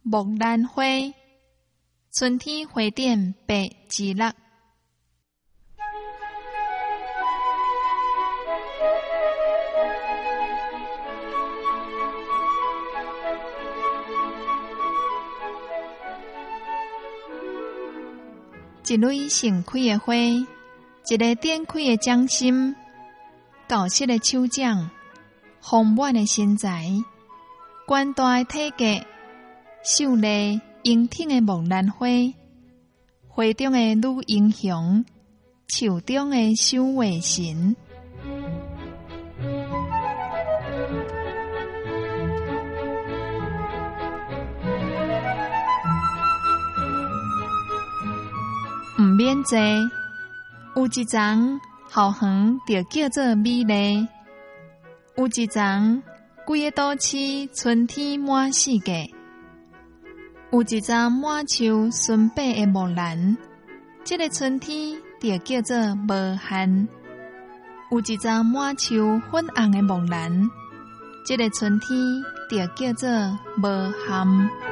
木兰花，春天花点白之乐。一蕊盛开的花，一个展开的掌心，厚实的手掌，丰满的身材，宽大的体格，秀丽英挺的木兰花，花中的女英雄，树中的守卫神。毋免坐，有一丛后园就叫做美丽，有一丛规个都市春天满四季，有一丛满树纯白的木兰，这个春天就叫做无限；有一丛满树粉红的木兰，这个春天就叫做无限。